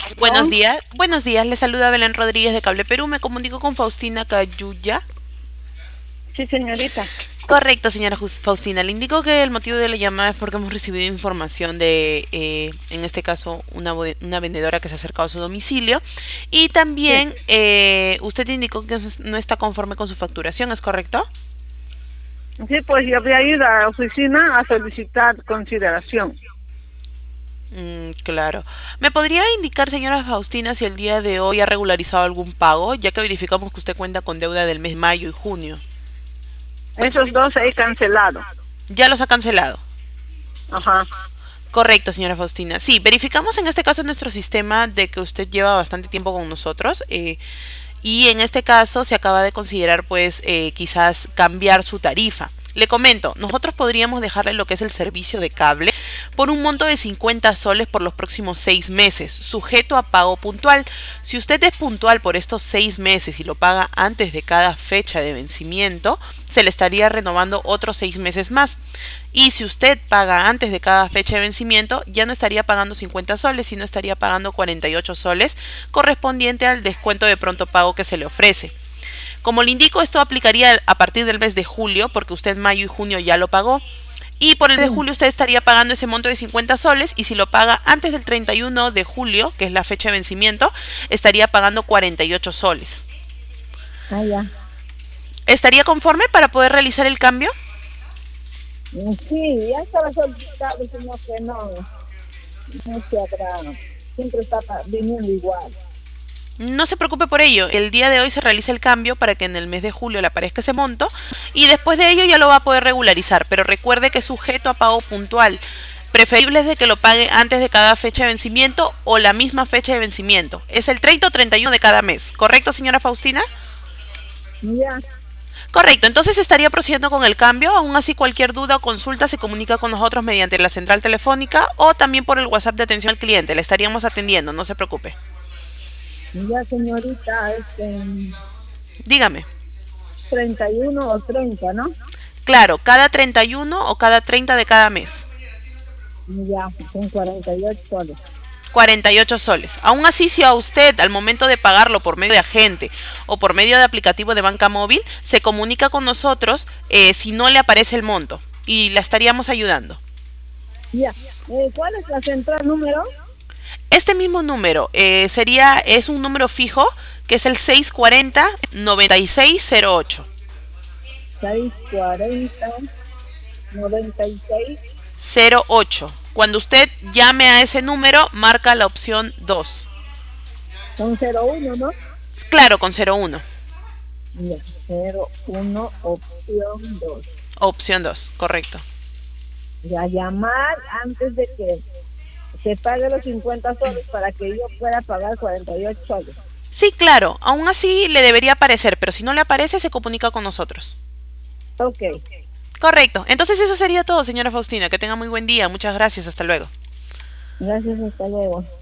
¿No? Buenos días, le saluda Belén Rodríguez de Cable Perú, me comunico con Faustina Cayuya. Sí, señorita. Correcto, señora Faustina, le indico que el motivo de la llamada es porque hemos recibido información de, en este caso, una vendedora que se ha acercado a su domicilio y Sí. también usted indicó que no está conforme con su facturación, ¿es correcto? Sí, pues yo voy a ir a la oficina a solicitar consideración. Claro. ¿Me podría indicar, señora Faustina, si el día de hoy ha regularizado algún pago, ya que verificamos que usted cuenta con deuda del mes mayo y junio? Esos dos he cancelado. ¿Ya los ha cancelado? Ajá. Correcto, señora Faustina. Sí, verificamos en este caso en nuestro sistema de que usted lleva bastante tiempo con nosotros y en este caso se acaba de considerar pues quizás cambiar su tarifa. Le comento, nosotros podríamos dejarle lo que es el servicio de cable por un monto de 50 soles por los próximos 6 meses, sujeto a pago puntual. Si usted es puntual por estos 6 meses y lo paga antes de cada fecha de vencimiento, se le estaría renovando otros 6 meses más. Y si usted paga antes de cada fecha de vencimiento, ya no estaría pagando 50 soles, sino estaría pagando 48 soles, correspondiente al descuento de pronto pago que se le ofrece. Como le indico, esto aplicaría a partir del mes de julio, porque usted mayo y junio ya lo pagó. Y por el mes de Sí. julio usted estaría pagando ese monto de 50 soles y si lo paga antes del 31 de julio, que es la fecha de vencimiento, estaría pagando 48 soles. Ah, ya. ¿Estaría conforme para poder realizar el cambio? Sí, ya estaba solicitado, sino que no se habrá, siempre está viniendo igual. No se preocupe por ello. El día de hoy se realiza el cambio para que en el mes de julio le aparezca ese monto y después de ello ya lo va a poder regularizar. Pero recuerde que es sujeto a pago puntual. Preferible es de que lo pague antes de cada fecha de vencimiento o la misma fecha de vencimiento. Es el 30 o 31 de cada mes. ¿Correcto, señora Faustina? Ya, Correcto, entonces estaría procediendo con el cambio. Aún así, cualquier duda o consulta se comunica con nosotros mediante la central telefónica o también por el WhatsApp de atención al cliente. Le estaríamos atendiendo, no se preocupe. ya, señorita, Dígame. 31 o 30, ¿no? Claro, cada 31 o cada 30 de cada mes. Ya, son 48 soles. 48 soles. Aún así, si a usted al momento de pagarlo por medio de agente o por medio de aplicativo de banca móvil, se comunica con nosotros si no le aparece el monto y la estaríamos ayudando. Ya. ¿Cuál es la central número? Este mismo número es un número fijo que es el 640-9608. 640-96. 08. Cuando usted llame a ese número, marca la opción 2. Son 01, ¿no? Claro, con 01. Ya, 01, opción 2. Opción 2, correcto. Ya, llamar antes de que se pague los 50 soles para que yo pueda pagar 48 soles. Sí, claro, aún así le debería aparecer, pero si no le aparece, se comunica con nosotros. Ok, Correcto. Entonces eso sería todo, señora Faustina. Que tenga muy buen día. Muchas gracias. Hasta luego. gracias, hasta luego.